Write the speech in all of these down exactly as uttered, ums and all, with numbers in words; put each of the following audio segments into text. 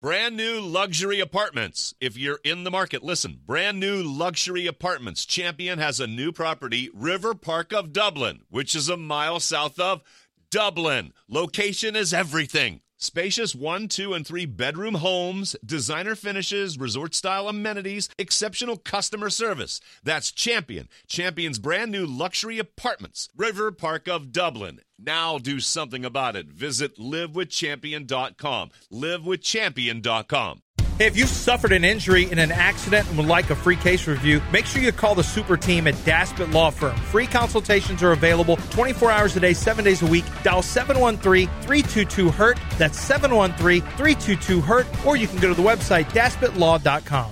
Brand new luxury apartments. If you're in the market, listen. Brand new luxury apartments. Champion has a new property, River Park of Dublin, which is a mile south of Dublin. Location is everything. Spacious one, two, and three bedroom homes, designer finishes, resort-style amenities, exceptional customer service. That's Champion. Champion's brand new luxury apartments, River Park of Dublin. Now do something about it. Visit live with champion dot com. live with champion dot com. Hey, if you've suffered an injury in an accident and would like a free case review, make sure you call the super team at Daspit Law Firm. Free consultations are available twenty-four hours a day, seven days a week. Dial seven one three, three two two, hurt. That's seven one three, three two two, hurt. Or you can go to the website, daspit law dot com.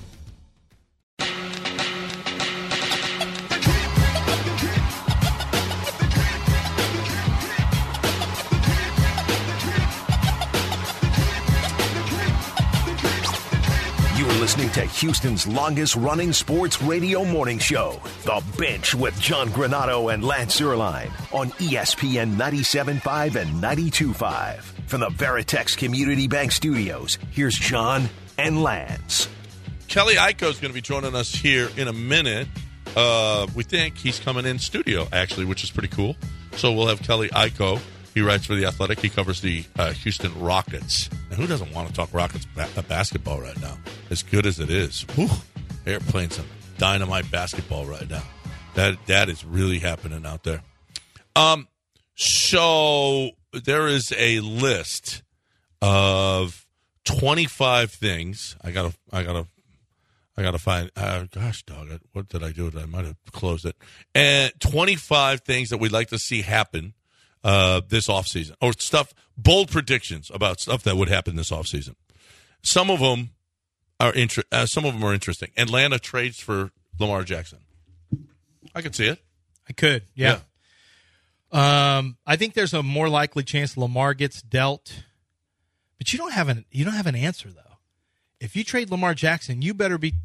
Listening to Houston's longest-running sports radio morning show, The Bench with John Granato and Lance Zierlein on E S P N ninety-seven point five and ninety-two point five. From the Veritex Community Bank Studios, here's John and Lance. Kelly Iko is going to be joining us here in a minute. Uh, we think he's coming in studio, actually, which is pretty cool. So we'll have Kelly Iko. He writes for The Athletic. He covers the uh, Houston Rockets. And who doesn't want to talk Rockets ba- basketball right now? As good as it is. Whew, they're playing some dynamite basketball right now. That That is really happening out there. Um, so there is a list of twenty-five things. I gotta, I gotta, I gotta find. Uh, gosh, dog it! What did I do? I might have closed it. And twenty-five things that we'd like to see happen Uh, this offseason, or stuff, bold predictions about stuff that would happen this offseason. Some of them are inter- uh, some of them are interesting. Atlanta trades for Lamar Jackson. I could see it. I could, yeah. yeah. Um, I think there's a more likely chance Lamar gets dealt, but you don't have an you don't have an answer though. If you trade Lamar Jackson, you better be.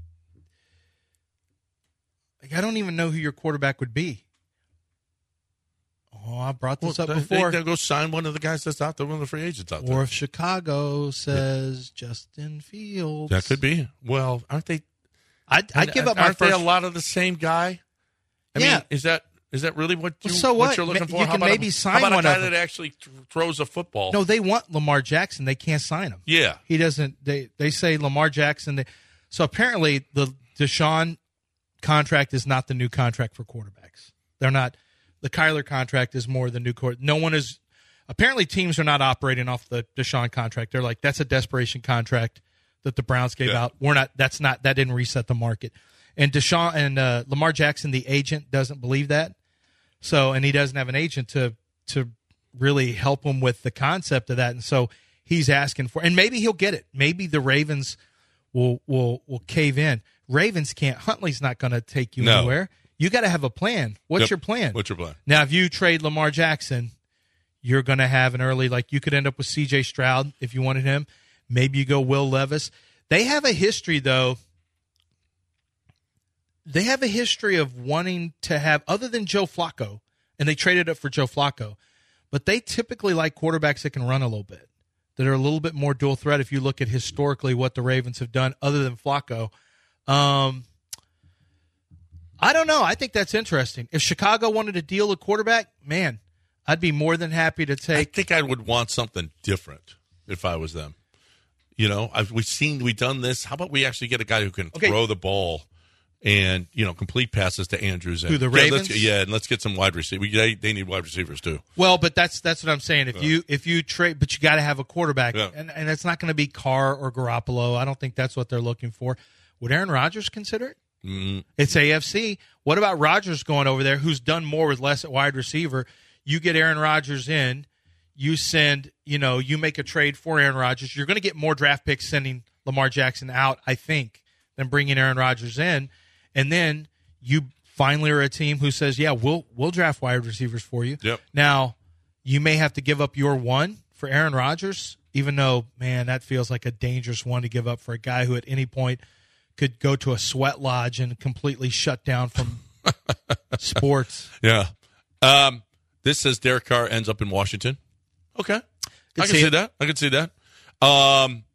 Like, I don't even know who your quarterback would be. Oh, I brought this well, up before. They, they go sign one of the guys that's out there, one of the free agents out there. Or if Chicago says yeah. Justin Fields. That could be. Well, aren't they? I'd, I'd give up my aren't first. Aren't they a lot of the same guy? I yeah. mean, is that is that really what, you, well, so what? what you're looking for? You how can about maybe a, sign how about one a guy of them. that actually th- throws a football? No, they want Lamar Jackson. They can't sign him. Yeah. He doesn't. They, they say Lamar Jackson. They, so apparently the Deshaun contract is not the new contract for quarterbacks. They're not. The Kyler contract is more the new court. No one is – apparently teams are not operating off the Deshaun contract. They're like, that's a desperation contract that the Browns gave yeah. out. We're not – that's not – that didn't reset the market. And Deshaun and uh, Lamar Jackson, the agent, doesn't believe that. So – and he doesn't have an agent to to really help him with the concept of that. And so he's asking for – and maybe he'll get it. Maybe the Ravens will will will cave in. Ravens can't – Huntley's not going to take you no. anywhere. You got to have a plan. What's yep. your plan? What's your plan? Now, if you trade Lamar Jackson, you're going to have an early, like you could end up with C J Stroud if you wanted him. Maybe you go Will Levis. They have a history, though. They have a history of wanting to have, other than Joe Flacco, and they traded up for Joe Flacco, but they typically like quarterbacks that can run a little bit, that are a little bit more dual threat if you look at historically what the Ravens have done other than Flacco. Um I don't know. I think that's interesting. If Chicago wanted to deal a quarterback, man, I'd be more than happy to take. I think I would want something different if I was them. You know, I've, we've seen, we've done this. How about we actually get a guy who can okay. throw the ball and, you know, complete passes to Andrews? And, Who, the yeah, Ravens? let's, yeah, and let's get some wide receivers. They, they need wide receivers too. Well, but that's that's what I'm saying. If yeah. you if you trade, but you got to have a quarterback, yeah. and and it's not going to be Carr or Garoppolo. I don't think that's what they're looking for. Would Aaron Rodgers consider it? Mm-hmm. It's A F C. What about Rodgers going over there, who's done more with less at wide receiver? You get Aaron Rodgers in, you send, you know, you make a trade for Aaron Rodgers. You're going to get more draft picks sending Lamar Jackson out, I think, than bringing Aaron Rodgers in. And then you finally are a team who says, yeah, we'll we'll draft wide receivers for you. Yep. Now, you may have to give up your one for Aaron Rodgers, even though, man, that feels like a dangerous one to give up for a guy who at any point could go to a sweat lodge and completely shut down from sports. Yeah. Um, this says Derek Carr ends up in Washington. Okay. Could I can see see it. that. I can see that. Um,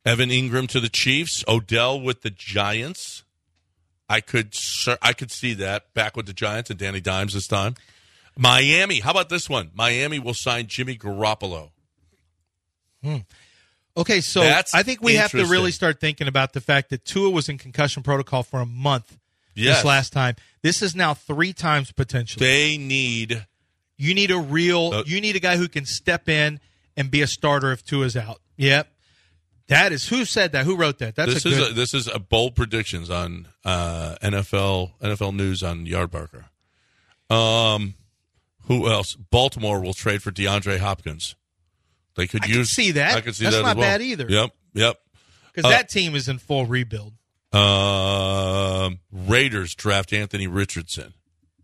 Evan Ingram to the Chiefs. Odell with the Giants. I could I could see that back with the Giants and Danny Dimes this time. Miami. How about this one? Miami will sign Jimmy Garoppolo. Hmm. Okay, so That's I think we have to interesting. really start thinking about the fact that Tua was in concussion protocol for a month Yes. this last time. This is now three times potentially. They need You need a real, Uh, you need a guy who can step in and be a starter if Tua's out. Yep. That is, who said that? Who wrote that? That's this a is good. a, this is a bold predictions on uh, N F L N F L News on Yardbarker. Um, who else? Baltimore will trade for DeAndre Hopkins. They could I use can see that. I could see That's that not as well. bad either. Yep, yep. Because uh, that team is in full rebuild. Um, Raiders draft Anthony Richardson.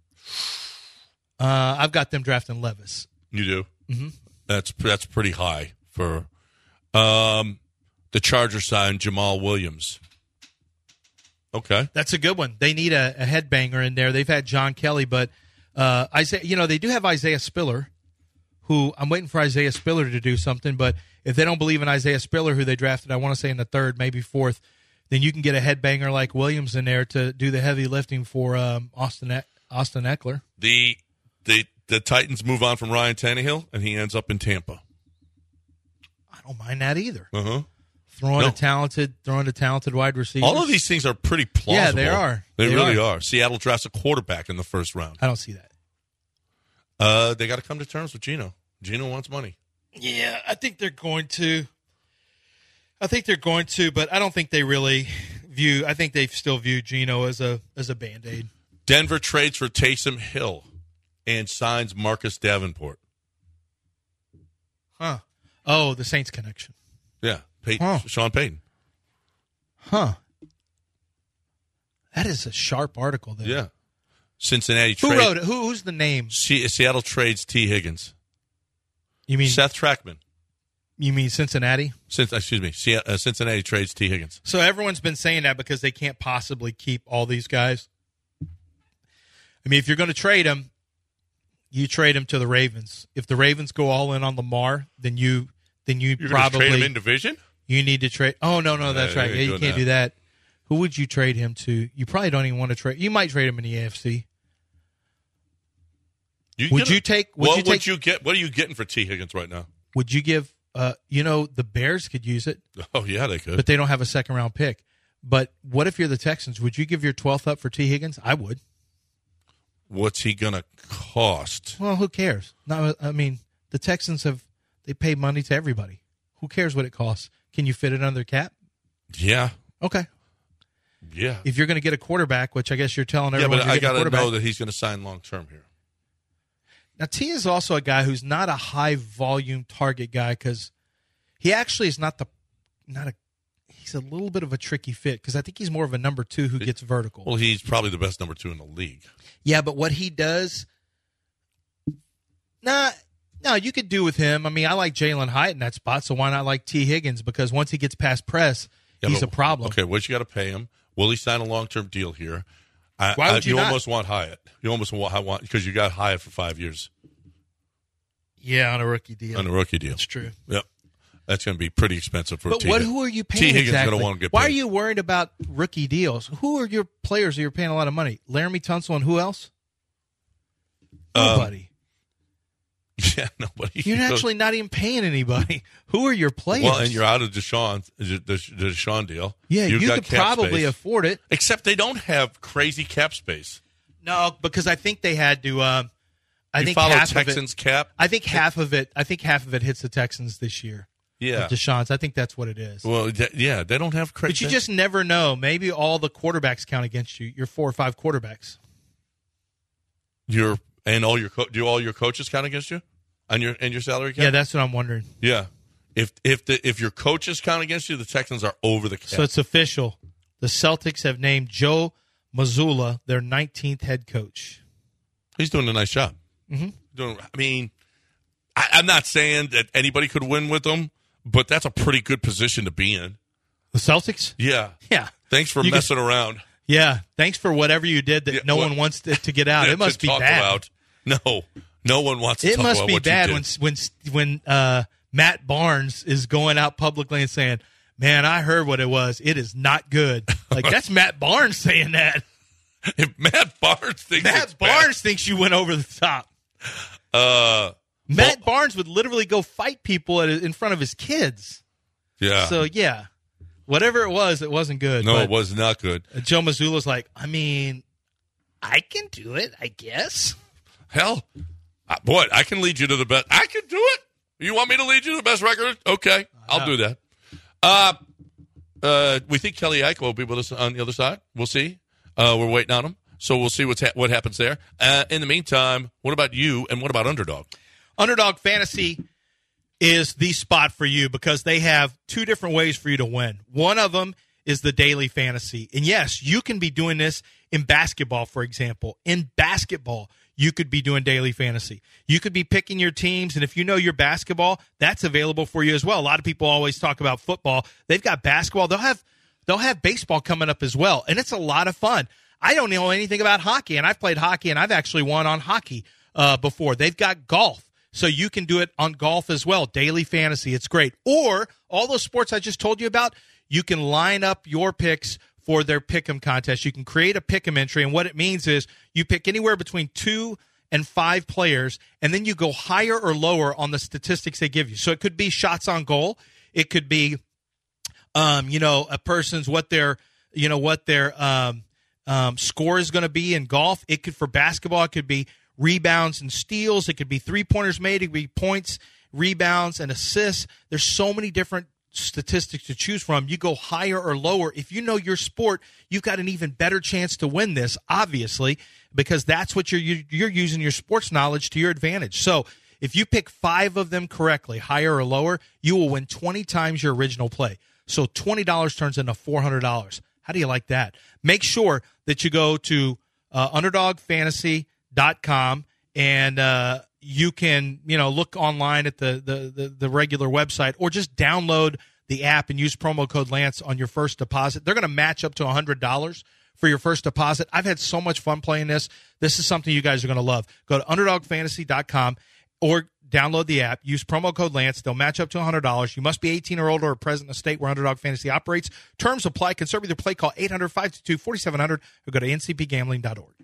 Uh, I've got them drafting Levis. You do. Mm-hmm. That's that's pretty high for. Um, the Chargers signed Jamal Williams. Okay. That's a good one. They need a, a headbanger in there. They've had John Kelly, but uh, Isaiah, you know, they do have Isaiah Spiller, who I'm waiting for Isaiah Spiller to do something. But if they don't believe in Isaiah Spiller, who they drafted, I want to say in the third, maybe fourth, then you can get a headbanger like Williams in there to do the heavy lifting for um, Austin e- Austin Eckler. The the the Titans move on from Ryan Tannehill, and he ends up in Tampa. I don't mind that either. Uh huh. Throwing No. a talented, throwing a talented wide receiver. All of these things are pretty plausible. Yeah, they are. They, They really are. are. Seattle drafts a quarterback in the first round. I don't see that. Uh, they got to come to terms with Geno. Geno wants money. Yeah, I think they're going to. I think they're going to, but I don't think they really view. I think they still view Geno as a as a Band-Aid. Denver trades for Taysom Hill and signs Marcus Davenport. Huh? Oh, the Saints connection. Yeah, Peyton, Huh. Sean Payton. Huh? That is a sharp article there. Yeah. Cincinnati Who trade. wrote it? Who, who's the name? Se- Seattle trades T. Higgins. You mean Seth Trackman. you mean Cincinnati? Since excuse me, Se- uh, Cincinnati trades T. Higgins. So everyone's been saying that because they can't possibly keep all these guys. I mean, if you're going to trade them, you trade them to the Ravens. If the Ravens go all in on Lamar, then you then you You're going to probably trade him in division? you need to trade. Oh no, no, that's Yeah, right. you Yeah, ain't you doing can't that. do that. Who would you trade him to? You probably don't even want to trade. You might trade him in the A F C. You Would gonna- you take- would what you would take- you get? What are you getting for T. Higgins right now? Would you give? Uh, you know, the Bears could use it, Oh yeah, they could. but they don't have a second round pick. But what if you're the Texans? Would you give your twelfth up for T. Higgins? I would. What's he gonna cost? Well, who cares? No, I mean, the Texans have they pay money to everybody. Who cares what it costs? Can you fit it under cap? Yeah, Okay. yeah, If you're going to get a quarterback, which I guess you're telling yeah. everyone, But you're I getting a got to quarterback. know that he's going to sign long term here. Now, T is also a guy who's not a high volume target guy because he actually is not the not a. He's a little bit of a tricky fit because I think he's more of a number two who gets vertical. Well, he's probably the best number two in the league. Yeah, but what he does, nah, no, you could do with him. I mean, I like Jalen Hyatt in that spot, so why not like T. Higgins? Because once he gets past press, Yeah, he's but- a problem. Okay, what you got to pay him? Will he sign a long term deal here? I, Why would I, you not? almost want Hyatt. You almost want I want because you got Hyatt for five years Yeah, on a rookie deal. on a rookie deal. That's true. Yep, that's going to be pretty expensive for But T. what? Higgins. Who are you T. paying Higgins exactly? going to want to get Why paid. are you worried about rookie deals? Who are your players that you're paying a lot of money? Laramie Tunsil and who else? Um, Nobody. Yeah, nobody. You're actually not even paying anybody. Who are your players? Well, and you're out of Deshaun, the, the Deshaun deal. yeah, You've you got could cap probably space. afford it. Except they don't have crazy cap space. No, because I think they had to. Um, I you think follow half Texans of it. cap. I think half of it. I think half of it hits the Texans this year. Yeah. Deshaun's. I think that's what it is. Well, th- yeah, they don't have crazy. But you just never know. Maybe all the quarterbacks count against you. You're four or five quarterbacks. your and all your co- do all your coaches count against you on your and your salary cap? Yeah, that's what I'm wondering. Yeah. If if the if your coaches count against you, the Texans are over the cap. So it's official. The Celtics have named Joe Mazzulla their nineteenth head coach. He's doing a nice job. Mm-hmm. Doing. I mean, I, I'm not saying that anybody could win with him, but that's a pretty good position to be in. The Celtics? Yeah. Yeah. Thanks for You messing around. Yeah. Thanks for whatever you did that Yeah, no what- one wants to, to get out. to It must be talk bad. About. No, no one wants to It talk must about be what bad you when did. when when uh, Matt Barnes is going out publicly and saying, man, I heard what it was. It is not good. Like, that's Matt Barnes saying that. If Matt Barnes thinks Matt it's Barnes bad, thinks you went over the top. uh, Matt well, Barnes would literally go fight people at, in front of his kids. yeah. So, yeah, whatever it was, it wasn't good. no, But it was not good. Joe Mazzulla's like, I mean, I can do it, I guess. Hell, uh, boy, I can lead you to the best. I can do it. You want me to lead you to the best record? Okay, I'll do that. Uh, uh, we think Kelly Ike will be with us on the other side. We'll see. Uh, we're waiting on him, so we'll see what's ha- what happens there. Uh, in the meantime, what about you, and what about Underdog? Underdog Fantasy is the spot for you because they have two different ways for you to win. One of them is the daily fantasy. And yes, you can be doing this in basketball, for example. In basketball, you could be doing daily fantasy. You could be picking your teams, and if you know your basketball, that's available for you as well. A lot of people always talk about football. They've got basketball. They'll have they'll have baseball coming up as well, and it's a lot of fun. I don't know anything about hockey, and I've played hockey, and I've actually won on hockey uh, before. They've got golf, so you can do it on golf as well. Daily fantasy, it's great. Or all those sports I just told you about, you can line up your picks for their Pick'em contest. You can create a Pick'em entry, and what it means is you pick anywhere between two and five players, and then you go higher or lower on the statistics they give you. So it could be shots on goal. It could be, um, you know, a person's what their, you know, what their um, um, score is going to be in golf. It could, for basketball, it could be rebounds and steals. It could be three-pointers made. It could be points, rebounds, and assists. There's so many different statistics to choose from. You go higher or lower. If you know your sport, you've got an even better chance to win this, obviously, because that's what you're you're using your sports knowledge to your advantage. So if you pick five of them correctly, higher or lower, you will win twenty times your original play. So twenty dollars turns into four hundred dollars. How do you like that? Make sure that you go to uh, underdog fantasy dot com and uh, you can, you know, look online at the, the, the, the regular website, or just download the app and use promo code Lance on your first deposit. They're going to match up to one hundred dollars for your first deposit. I've had so much fun playing this. This is something you guys are going to love. Go to underdog fantasy dot com or download the app. Use promo code Lance. They'll match up to one hundred dollars. You must be eighteen or older or present in a state where Underdog Fantasy operates. Terms apply. Concern with your play. Call eight hundred, five two two, four seven zero zero or go to n c p gambling dot org.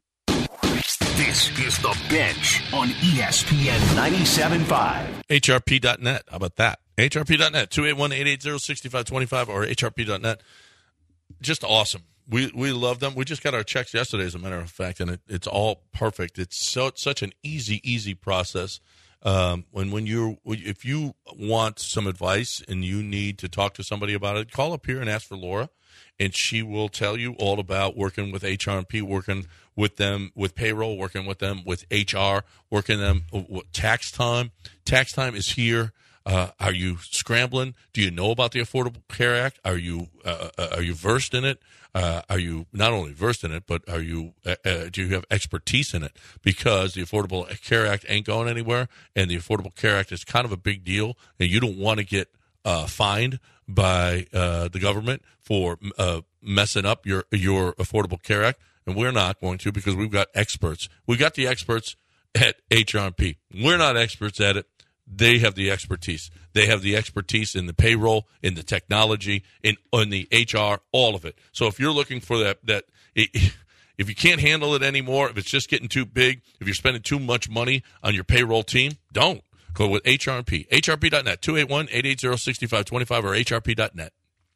This is The Bench on E S P N ninety-seven point five. H R P dot net. How about that? H R P dot net, two eight one, eight eight zero, six five two five or H R P dot net. Just awesome. We we love them. We just got our checks yesterday, as a matter of fact, and it, it's all perfect. It's so it's such an easy, easy process. Um, when when you if you want some advice and you need to talk to somebody about it, call up here and ask for Laura, and she will tell you all about working with H R and P, working with them with payroll, working with them with H R, working them with tax time. Tax time is here. Uh, are you scrambling? Do you know about the Affordable Care Act? Are you uh, are you versed in it? Uh, are you not only versed in it, but are you uh, uh, do you have expertise in it? Because the Affordable Care Act ain't going anywhere, and the Affordable Care Act is kind of a big deal, and you don't want to get uh, fined by uh, the government for uh, messing up your your Affordable Care Act. And we're not going to, because we've got experts. We've got the experts at H R and P. We're not experts at it. They have the expertise. They have the expertise in the payroll, in the technology, in, in the H R, all of it. So if you're looking for that, that if you can't handle it anymore, if it's just getting too big, if you're spending too much money on your payroll team, don't. Go with H R and P. H R P dot net, two eight one, eight eight zero, six five two five or H R P dot net.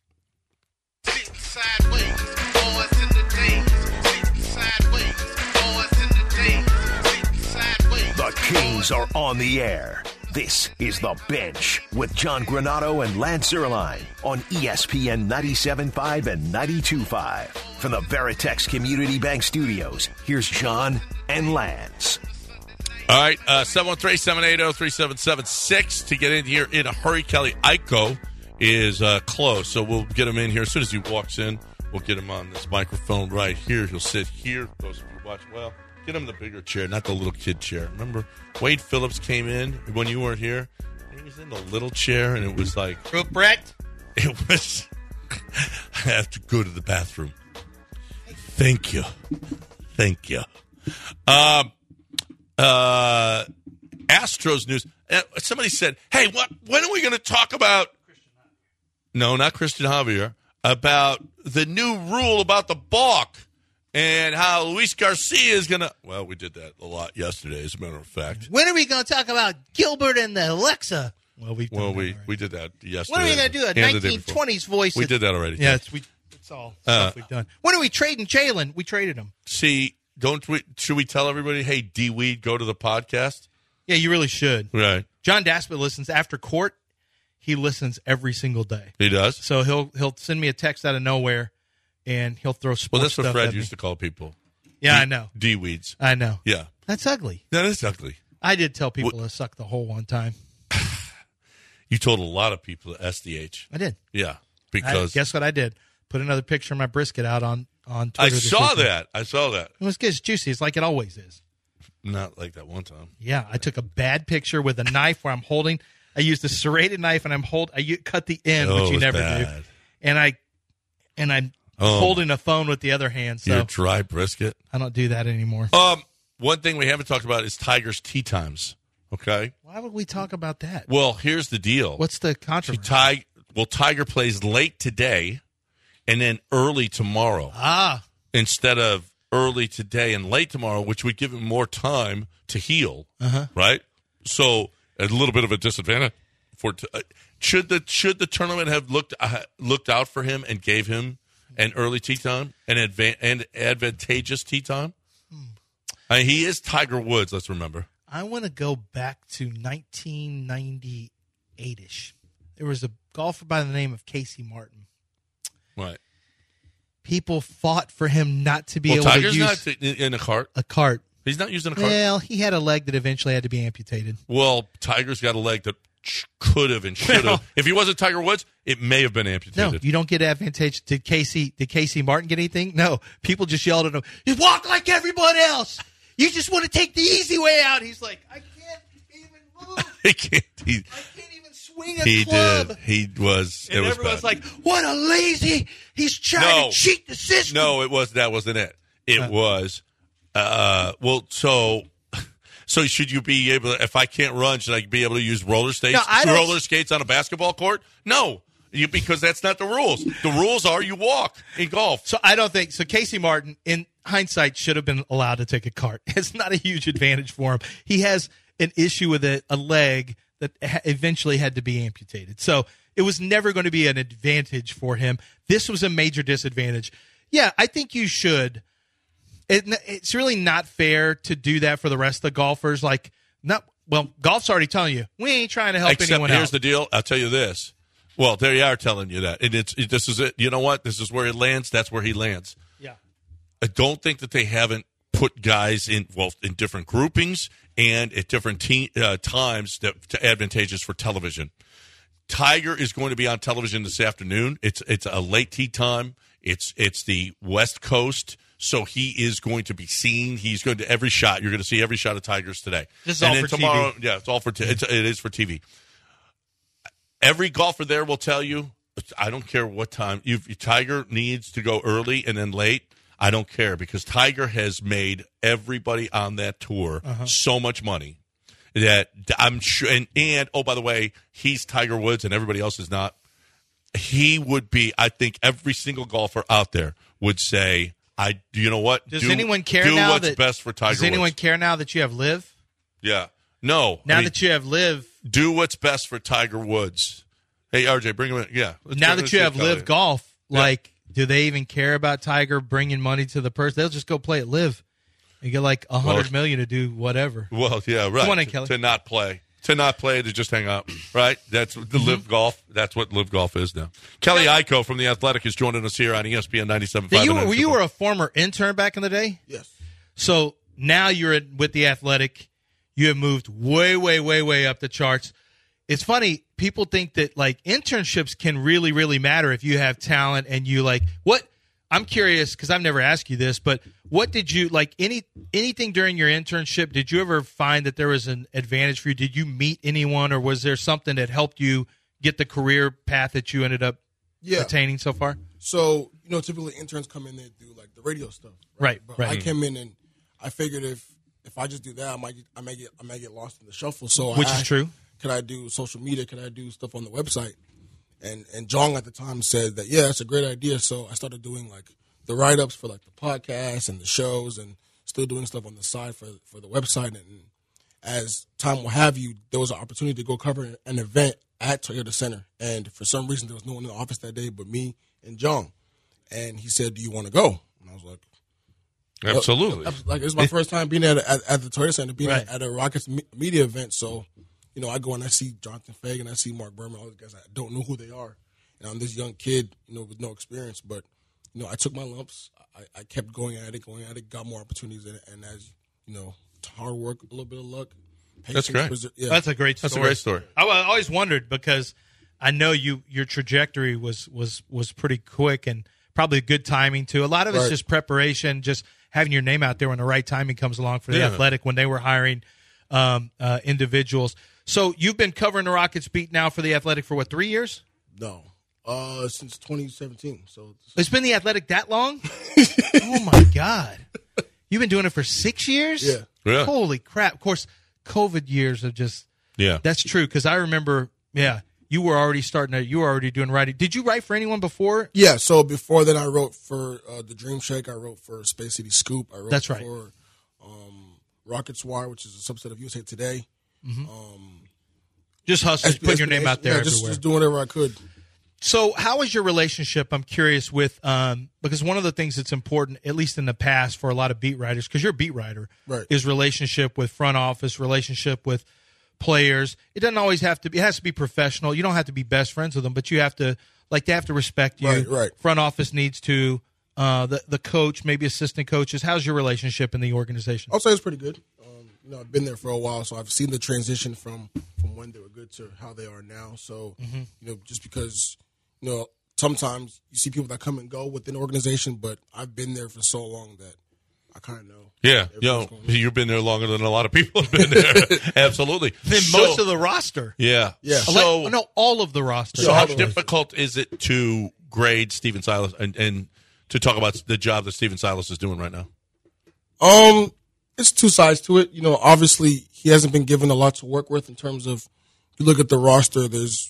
The Kings are on the air. This is The Bench with John Granato and Lance Zierlein on E S P N ninety-seven point five and ninety-two point five. From the Veritex Community Bank Studios, here's John and Lance. All right, uh, seven one three, seven eight zero, three seven seven six to get in here in a hurry. Kelly Iko is uh, close, so we'll get him in here. As soon as he walks in, we'll get him on this microphone right here. He'll sit here. Those of you watch, well, get him the bigger chair, not the little kid chair. Remember, Wade Phillips came in when you weren't here? He was in the little chair, and it was like... Ruprecht? It was... I have to go to the bathroom. Thank you. Thank you. Um, uh, Astros news. Uh, somebody said, hey, what? When are we going to talk about... No, not Christian Javier. About the new rule about the balk and how Luis Garcia is going to. Well, we did that a lot yesterday, as a matter of fact. When are we going to talk about Gilbert and the Alexa? Well, we've done Well, that we, already. we did that yesterday. When are we going to do a and the day nineteen before. twenties voice? We did that already. Yeah, it's, we, it's all Uh, stuff we've done. When are we trading Jalen? We traded him. See, don't we? Should we tell everybody, hey, D Weed, go to the podcast? Yeah, you really should. Right. John Daspit listens after court. He listens every single day. He does? So he'll he'll send me a text out of nowhere, and he'll throw sports Well, that's what stuff Fred at me. used to call people. Yeah, D- I know. D-weeds. I know. Yeah. That's ugly. That is ugly. I did tell people to suck the hole one time. You told a lot of people to S D H. I did. Yeah. I, Because guess what I did? Put another picture of my brisket out on, on I Twitter. this saw weekend. that. I saw that. It was good. It's juicy. It's like it always is. Not like that one time. Yeah, I took a bad picture with a knife where I'm holding. I used a serrated knife and I'm hold. I u- cut the end, Oh, which it you was never bad. do. And I, and I'm Oh. holding a phone with the other hand. So Your dry brisket. I don't do that anymore. Um, one thing we haven't talked about is Tiger's tee times. Okay. Why would we talk about that? Well, here's the deal. What's the See, controversy? Ti- well, Tiger plays late today and then early tomorrow ah, instead of early today and late tomorrow, which would give him more time to heal. Uh-huh. Right. So a little bit of a disadvantage for t- uh, should the should the tournament have looked uh, looked out for him and gave him an early tee time, an advan- and advantageous tee time. Hmm. I mean, he is Tiger Woods. Let's remember. I want to go back to nineteen ninety-eight-ish. There was a golfer by the name of Casey Martin. Right. People fought for him not to be Well, able Tiger's to use not in in a cart. a cart. He's not using a cart. Well, he had a leg that eventually had to be amputated. Well, Tiger's got a leg that sh- could have and should have. Well- If he wasn't Tiger Woods, it may have been No, amputated. you don't get advantage. Did Casey? Did Casey Martin get anything? No. People just yelled at him. You walk like everyone else. You just want to take the easy way out. He's like, I can't even move. he can't. He, I can't even swing a he club. did. He was. And it was everyone's bad. like, what a lazy. He's trying No. to cheat the system. No, it was. That wasn't it. It Huh. was. Uh, well, so. So should you be able to, if I can't run, should I be able to use roller skates, No, I don't- roller skates on a basketball court? No, you, because that's not the rules. The rules are you walk in golf. So I don't think so. Casey Martin, in hindsight, should have been allowed to take a cart. It's not a huge advantage for him. He has an issue with a, a leg that ha- eventually had to be amputated. So it was never going to be an advantage for him. This was a major disadvantage. Yeah, I think you should. It, it's really not fair to do that for the rest of the golfers. Like, not well, golf's already telling you we ain't trying to help Except anyone here's out. the deal. I'll tell you this. Well, there you are telling you that. And it's it, this is it. You know what? This is where it lands. That's where he lands. yeah. I don't think that they haven't put guys in well in different groupings and at different te- uh, times that to advantageous for television. Tiger is going to be on television this afternoon. It's it's a late tee time. It's it's the West Coast, so he is going to be seen. He's going to every shot. You're going to see every shot of Tigers today. This is and all then for T V. tomorrow, yeah, it's all for t- it's, it is for T V. Every golfer there will tell you, I don't care what time. If Tiger needs to go early and then late, I don't care because Tiger has made everybody on that tour Uh-huh. so much money that I'm sure. And, and oh, by the way, he's Tiger Woods and everybody else is not. He would be. I think every single golfer out there would say, "I." You know what? Does do, anyone care do now what's that best for Tiger Does anyone Woods. care now that you have Liv? Yeah. No. Now I mean, that you have Liv, do what's best for Tiger Woods. Hey, R J, bring him in. Yeah. Let's now go- that let's you get have Kelly. Liv Golf, Yeah. like, do they even care about Tiger bringing money to the purse? They'll just go play at Liv and get like a hundred Well- million to do whatever. Well, yeah, right. Come on in, to, Kelly. to not play. To not play, to just hang out, right? That's the Mm-hmm. live golf. That's what live golf is now. Kelly Iko from The Athletic is joining us here on E S P N ninety-seven point Now, five. you, were you were a former intern back in the day? Yes. So now you're at, with The Athletic. You have moved way, way, way, way up the charts. It's funny. People think that like internships can really, really matter if you have talent and you like what. I'm curious because I've never asked you this, but what did you like any anything during your internship? Did you ever find that there was an advantage for you? Did you meet anyone, or was there something that helped you get the career path that you ended up Yeah. attaining so far? So, you know, typically interns come in there and do like the radio stuff. Right, But right. I came in and I figured if if I just do that, I might get, I may get I may get lost in the shuffle. So Which I is asked, true. Could I do social media? Could I do stuff on the website? And and Jong at the time said that, yeah, that's a great idea. So I started doing like the write-ups for like the podcast and the shows and still doing stuff on the side for, for the website. And as time will have you, there was an opportunity to go cover an event at Toyota Center. And for some reason, there was no one in the office that day but me and Jong. And he said, do you want to go? And I was like, absolutely. Uh, like, it was my first time being at, at, at the Toyota Center, being Right. at, at a Rockets me- media event. So, you know, I go and I see Jonathan Fagan, I see Mark Berman, all these guys. I don't know who they are. And I'm this young kid, you know, with no experience. But, you know, I took my lumps. I, I kept going at it, going at it, got more opportunities. And, and as, you know, hard work, a little bit of luck. That's great. Preser- yeah. That's a great story. That's a great story. I, I always wondered because I know you your trajectory was was was pretty quick and probably good timing too. A lot of it's Right. just preparation, just having your name out there when the right timing comes along for the Yeah. Athletic when they were hiring um, uh, individuals. So you've been covering the Rockets beat now for the Athletic for what, three years? No. Uh, since twenty seventeen. So It's been the Athletic that long? Oh my God! You've been doing it for six years? Yeah. Yeah. Holy crap! Of course, COVID years of just. Yeah. That's true because I remember. Yeah, you were already starting to. You were already doing writing. Did you write for anyone before? Yeah, so before then I wrote for uh, the Dream Shake. I wrote for Space City Scoop. I wrote That's right. for um, Rockets Wire, which is a subset of U S A Today. Just hustling, S B- putting your name out there yeah, just, everywhere. just doing whatever I could. So, how is your relationship? I'm curious with um, because one of the things that's important, at least in the past, for a lot of beat writers, because you're a beat writer, Right. is relationship with front office, relationship with players. It doesn't always have to be. It has to be professional. You don't have to be best friends with them, but you have to like they have to respect you. Right, right. Front office needs to. Uh, the the coach, maybe assistant coaches. How's your relationship in the organization? I'll say it's pretty good. Um, you know, I've been there for a while, so I've seen the transition from, from when they were good to how they are now. So, Mm-hmm. you know, just because, you know, sometimes you see people that come and go within the organization, but I've been there for so long that I kind of know. Yeah, yo, everything's going on. you've been there longer than a lot of people have been there. Absolutely. Then So- most of the roster. yeah, Yeah. So, Like- no, all of the roster. so how all of it. difficult is it to grade Steven Silas and, and to talk about the job that Steven Silas is doing right now? Um, it's two sides to it. You know, obviously he hasn't been given a lot to work with in terms of you look at the roster. There's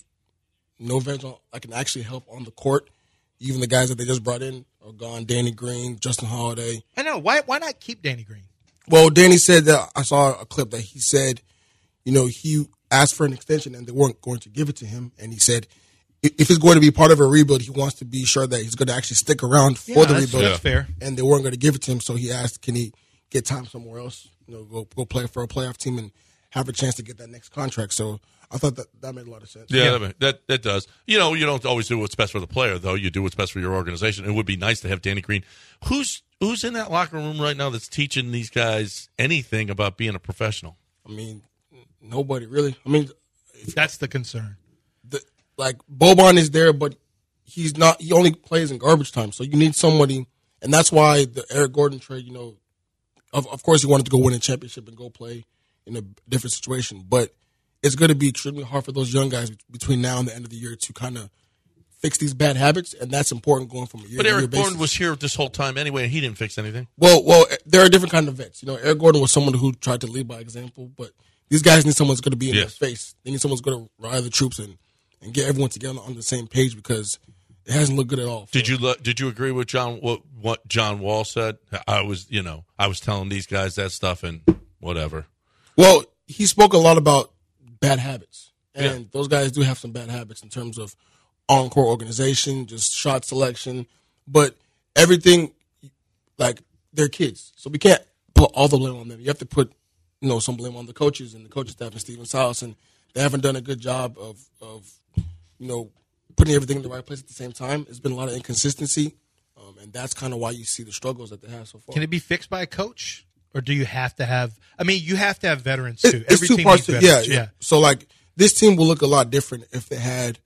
no vets on- that can actually help on the court. Even the guys that they just brought in are gone. Danny Green, Justin Holiday. I know. Why why not keep Danny Green? Well, Danny said that I saw a clip that he said, you know, he asked for an extension and they weren't going to give it to him. And he said, i- if he's going to be part of a rebuild, he wants to be sure that he's going to actually stick around for Yeah, the that's, rebuild. that's fair. And they weren't going to give it to him, so he asked, can he get time somewhere else? You know, go go play for a playoff team and have a chance to get that next contract. So I thought that that made a lot of sense. Yeah, That, that that does. You know, you don't always do what's best for the player, though. You do what's best for your organization. It would be nice to have Danny Green. Who's who's in that locker room right now that's teaching these guys anything about being a professional? I mean, nobody really. I mean, That's the concern. the, like Boban is there, but he's not. He only plays in garbage time. So you need somebody, and that's why the Eric Gordon trade. You know, of of course he wanted to go win a championship and go play in a different situation, but it's going to be extremely hard for those young guys between now and the end of the year to kind of fix these bad habits, and that's important going from a year But to year Eric basis. Gordon was here this whole time anyway, and he didn't fix anything. Well, well, there are different kind of vets. You know, Eric Gordon was someone who tried to lead by example, but these guys need someone that's going to be in Yes. their face. They need someone that's going to rally the troops and, and get everyone together on the same page because it hasn't looked good at all. Did you lo- did you agree with John what what John Wall said? I was you know I was telling these guys that stuff and whatever. Well, he spoke a lot about bad habits, and Yeah. those guys do have some bad habits in terms of on-court organization, just shot selection, but everything, like, they're kids, so we can't put all the blame on them. You have to put, you know, some blame on the coaches and the coaching staff and Steven Silas, and they haven't done a good job of, of you know, putting everything in the right place at the same time. There's been a lot of inconsistency, um, and that's kind of why you see the struggles that they have so far. Can it be fixed by a coach, or do you have to have? I mean, you have to have veterans It- too. it's Every two team parts needs to yeah, veterans. yeah. So like this team will look a lot different if they had,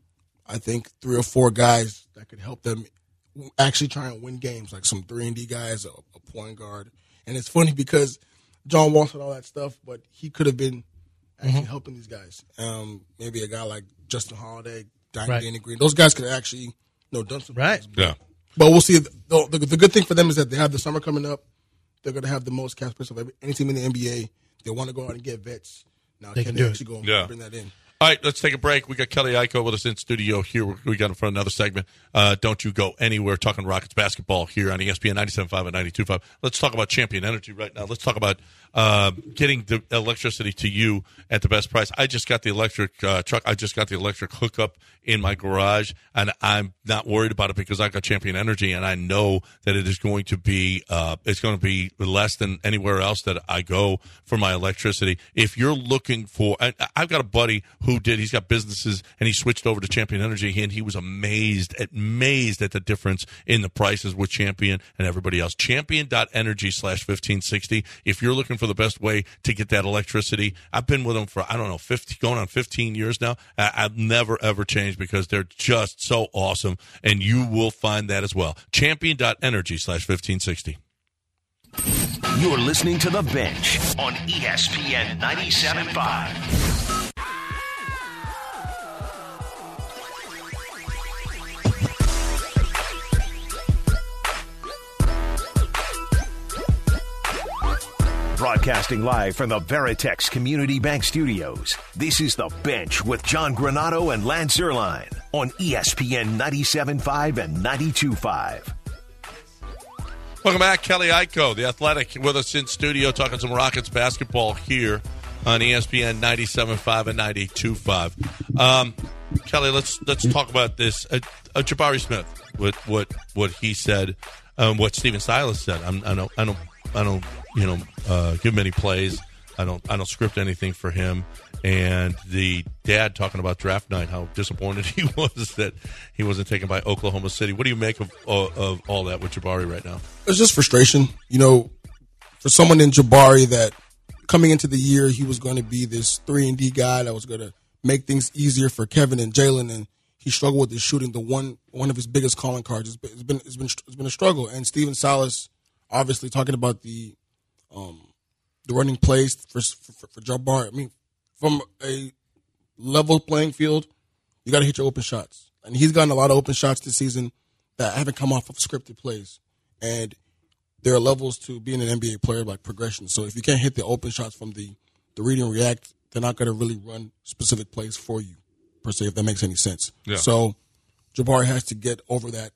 I think, three or four guys that could help them actually try and win games, like some three and D guys, a, a point guard. And it's funny because John Wall said all that stuff, but he could have been actually Mm-hmm. helping these guys. Um, maybe a guy like Justin Holiday, Danny Right. Danny Green. Those guys could have actually, you know, done some Right. things. Yeah. But we'll see. The, the, the good thing for them is that they have the summer coming up. They're going to have the most cap space of every, any team in the N B A. They want to go out and get vets. Now, They can can they do it. actually go and Yeah. bring that in? All right, let's take a break. We got Kelly Iko with us in studio here. We got him for another segment. Uh, don't you go anywhere. Talking Rockets basketball here on E S P N ninety-seven point five and ninety-two point five. Let's talk about Champion Energy right now. Let's talk about uh, getting the electricity to you at the best price. I just got the electric uh, truck. I just got the electric hookup in my garage, and I'm not worried about it because I got Champion Energy, and I know that it is going to be uh, it's going to be less than anywhere else that I go for my electricity. If you're looking for, I, I've got a buddy who did. He's got businesses, and he switched over to Champion Energy, and he was amazed at amazed at the difference in the prices with Champion and everybody else. Champion.energy slash fifteen sixty. If you're looking for the best way to get that electricity, I've been with them for I don't know, fifteen going on fifteen years now. I, I've never ever changed because they're just so awesome, and you will find that as well. Champion.energy slash fifteen sixty. You're listening to The Bench on E S P N ninety-seven point five. Broadcasting live from the Veritex Community Bank Studios, this is The Bench with John Granato and Lance Zierlein on E S P N ninety-seven point five and ninety-two point five. Welcome back, Kelly Iko, the Athletic, with us in studio talking some Rockets basketball here on E S P N ninety-seven point five and ninety-two point five. Um, Kelly, let's let's talk about this. Uh, uh, Jabari Smith, what what what he said, um, what Stephen Silas said. I'm, I don't I don't I don't you know uh, give him any plays. I don't I don't script anything for him. And the dad talking about draft night, how disappointed he was that he wasn't taken by Oklahoma City. What do you make of uh, of all that with Jabari right now? It's just frustration. You know, for someone in Jabari that coming into the year, he was going to be this three and D guy that was going to make things easier for Kevin and Jalen, and he struggled with his shooting. The one one of his biggest calling cards. It's been it's been it's been, it's been a struggle. And Stephen Silas, obviously talking about the um, the running plays for for, for Jabari. I mean, from a level playing field, you got to hit your open shots. And he's gotten a lot of open shots this season that haven't come off of scripted plays. And there are levels to being an N B A player, like progression. So if you can't hit the open shots from the, the read and react, they're not going to really run specific plays for you, per se, if that makes any sense. Yeah. So Jabari has to get over that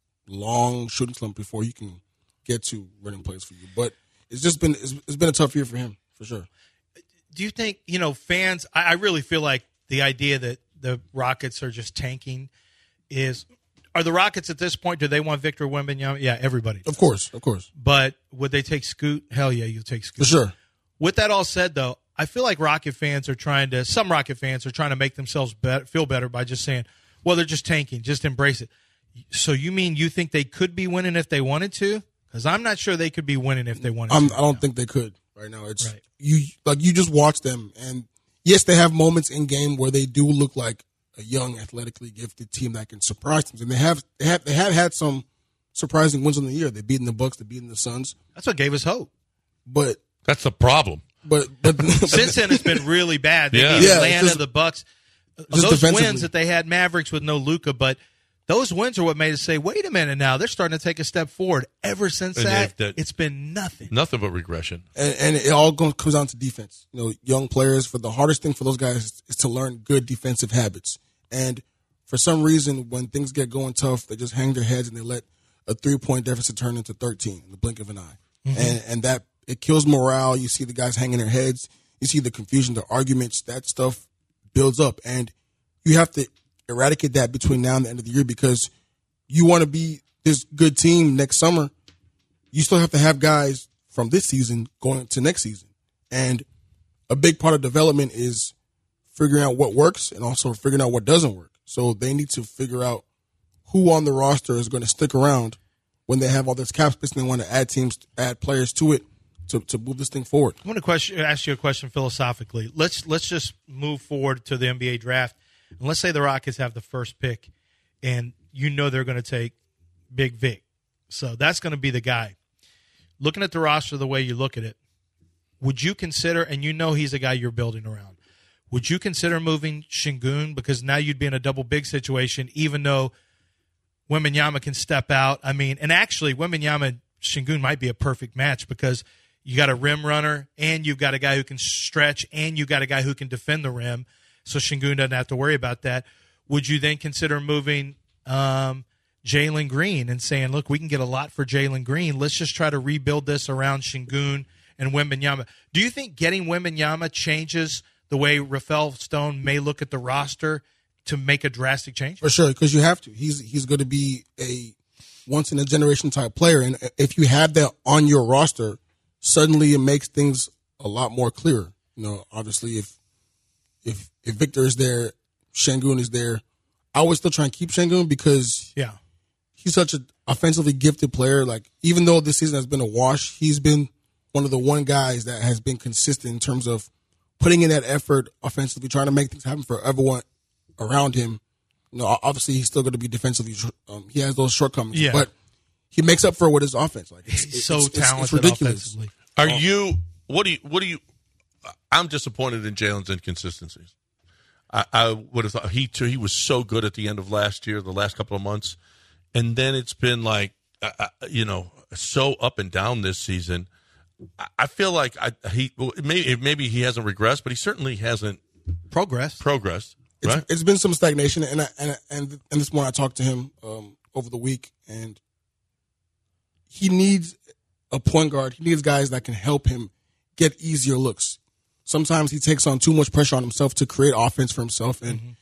long shooting slump before you can get to running plays for you. But it's just been it's, it's been a tough year for him, for sure. Do you think, you know, fans, I, I really feel like the idea that the Rockets are just tanking is, are the Rockets at this point, do they want Victor Wembanyama? Yeah, everybody does. Of course, of course. But would they take Scoot? Hell yeah, you'll take Scoot. For sure. With that all said, though, I feel like Rocket fans are trying to, some Rocket fans are trying to make themselves better, feel better by just saying, well, they're just tanking, just embrace it. So you mean you think they could be winning if they wanted to? Because I'm not sure they could be winning if they wanted I'm, to. I don't now. think they could right now. It's right. you like you just watch them, and yes, they have moments in game where they do look like a young, athletically gifted team that can surprise them. And they have they have they have had some surprising wins in the year. They've beaten the Bucks, they've beaten the Suns. That's what gave us hope. But That's the problem. but but Since then, it's been really bad. They Yeah. beat Yeah, Atlanta, just- the Bucks. just Those defensively. wins that they had, Mavericks with no Luka, but those wins are what made us say, wait a minute now, they're starting to take a step forward. Ever since And that, they've- that- it's been nothing. Nothing but regression. and, and it all goes, comes down to defense. You know, young players, for the hardest thing for those guys is, is to learn good defensive habits. And for some reason, when things get going tough, they just hang their heads and they let a three-point deficit turn into thirteen in the blink of an eye. Mm-hmm. And and that it kills morale. You see the guys hanging their heads. You see the confusion, the arguments. That stuff builds up, and you have to eradicate that between now and the end of the year because you want to be this good team next summer. You still have to have guys from this season going to next season. And a big part of development is figuring out what works and also figuring out what doesn't work. So they need to figure out who on the roster is going to stick around when they have all this cap space and they want to add teams, add players to it to, to move this thing forward. I want to question, ask you a question philosophically. Let's let's just move forward to the N B A draft. And let's say the Rockets have the first pick, and you know they're going to take Big Vic. So that's going to be the guy. Looking at the roster the way you look at it, would you consider, and you know he's a guy you're building around, would you consider moving Şengün? Because now you'd be in a double big situation, even though Wembanyama can step out. I mean, and actually, Wembanyama and Şengün might be a perfect match because you got a rim runner, and you've got a guy who can stretch, and you've got a guy who can defend the rim. so Şengün doesn't have to worry about that. Would you then consider moving um, Jalen Green and saying, look, we can get a lot for Jalen Green. Let's just try to rebuild this around Şengün and Wembanyama. Do you think getting Wembanyama changes the way Rafael Stone may look at the roster to make a drastic change? For sure, because you have to. He's he's going to be a once-in-a-generation type player, and if you have that on your roster, suddenly it makes things a lot more clear. You know, obviously, if if if Victor is there, Şengün is there, I would still try and keep Şengün because yeah. he's such an offensively gifted player. Like, even though this season has been a wash, he's been one of the one guys that has been consistent in terms of putting in that effort offensively, trying to make things happen for everyone around him. You know, obviously he's still going to be defensively. Um, he has those shortcomings, yeah. but he makes up for it with his offense. Like, it's, he's it's, so it's, talented it's ridiculous. offensively. Are you? What do you? What do you? I'm disappointed in Jalen's inconsistencies. I, I would have thought he too. He was so good at the end of last year, the last couple of months, and then it's been like, uh, you know, so up and down this season. I, I feel like I, he well, maybe maybe he hasn't regressed, but he certainly hasn't progressed. Progressed. It's, right? it's been some stagnation, and I, and and and this morning I talked to him um, over the week, and he needs a point guard. He needs guys that can help him get easier looks. Sometimes he takes on too much pressure on himself to create offense for himself, and mm-hmm.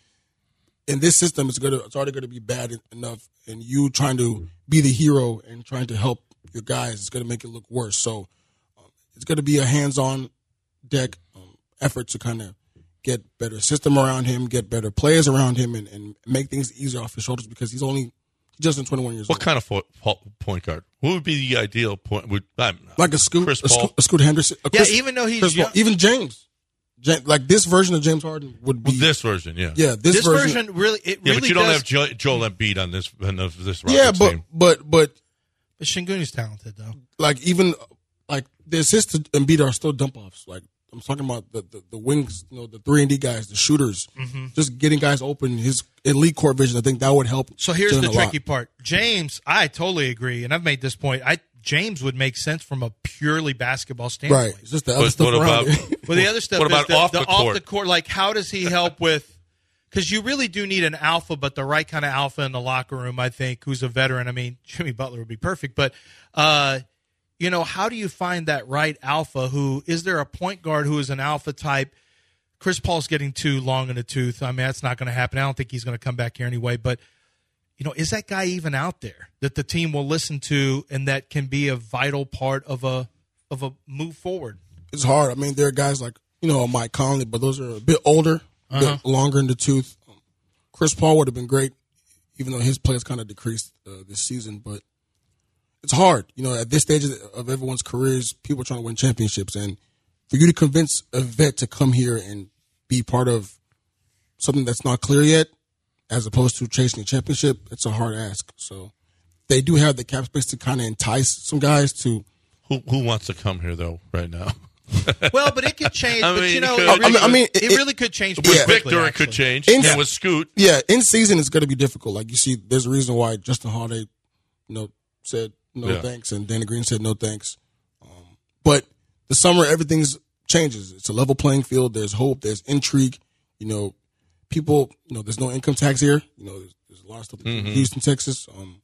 in this system, it's gonna it's already going to be bad enough. And you trying to be the hero and trying to help your guys is going to make it look worse. So um, it's going to be a hands-on deck um, effort to kind of get better system around him, get better players around him, and, and make things easier off his shoulders because he's only just in twenty-one years what old. What kind of fo- point guard? What would be the ideal point? Would um, like a Scoot, Chris a Paul, Scoot, a Scoot Henderson. A Chris, yeah, even though he's Chris young, Paul, even James. James, like this version of James Harden would be well, this version, yeah, yeah. This, this version, version, really, it yeah, really but you don't does, have jo- Joel Embiid on this on this Rockets yeah, but team. but but but Şengün is talented though. Like even like the assists to Embiid are still dump offs. Like I'm talking about the, the, the wings, you know, the three and D guys, the shooters, mm-hmm. just getting guys open. His elite court vision, I think that would help. So here's Jalen the a lot. tricky part. James, I totally agree, and I've made this point. I James would make sense from a purely basketball standpoint. Right. It's just the other But stuff what around about- it. Well, the other stuff What is about the, off the, the off court? the court. Like, how does he help with? Because you really do need an alpha, but the right kind of alpha in the locker room. I think who's a veteran. I mean, Jimmy Butler would be perfect, but uh, you know, how do you find that right alpha? Who is there a point guard who is an alpha type? Chris Paul's getting too long in the tooth. I mean, that's not going to happen. I don't think he's going to come back here anyway. But you know, is that guy even out there that the team will listen to and that can be a vital part of a of a move forward? It's hard. I mean, there are guys like, you know, Mike Conley, but those are a bit older, a Uh-huh. bit longer in the tooth. Chris Paul would have been great, even though his play has kind of decreased uh, this season. But it's hard. You know, at this stage of everyone's careers, people are trying to win championships. And for you to convince a vet to come here and be part of something that's not clear yet, as opposed to chasing a championship, it's a hard ask. So they do have the cap space to kind of entice some guys to. Who who wants to come here though? Right now, Well, but it could change. I but mean, you know, it it, could- really, I mean, it, it- really could change. with pretty Yeah. quickly, Victor, it actually. could change. In- and with Scoot, Yeah, in season it's going to be difficult. Like you see, there's a reason why Justin Holiday, you know, said no Yeah. thanks, and Danny Green said no thanks. Um, but the summer, everything's changes. It's a level playing field. There's hope. There's intrigue. You know, people. You know, there's no income tax here. You know, there's, there's a lot of stuff in Houston, Texas. Um,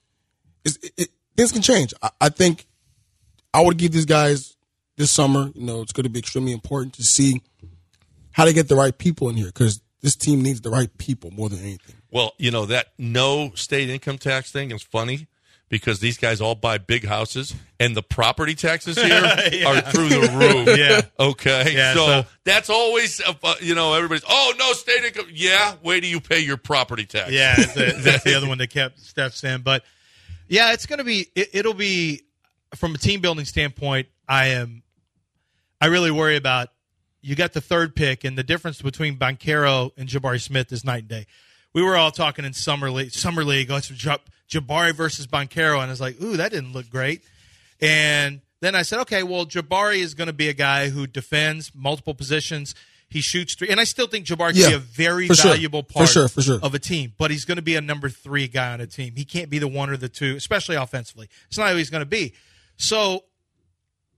it's, it, it, things can change. I, I think I would give these guys this summer. You know, it's going to be extremely important to see how to get the right people in here because this team needs the right people more than anything. well, you know that no state income tax thing is funny because these guys all buy big houses and the property taxes here Yeah. are through the roof. Yeah. Okay. Yeah, so, so- that's always, uh, you know, everybody's, oh, no state income. Yeah. Wait till you pay your property tax. Yeah, that's, the- that's the other one that kept Steph saying. But yeah, it's going to be. It, it'll be from a team building standpoint. I am. I really worry about. You got the third pick, and the difference between Banchero and Jabari Smith is night and day. We were all talking in summer league. Summer league. Oh, it's Jabari versus Banchero, and I was like, ooh, that didn't look great. And then I said, okay, well, Jabari is going to be a guy who defends multiple positions. He shoots three, and I still think Jabari can Yeah, be a very for sure. valuable For part sure, for sure. of a team. But he's going to be a number three guy on a team. He can't be the one or the two, especially offensively. It's not who he's going to be. So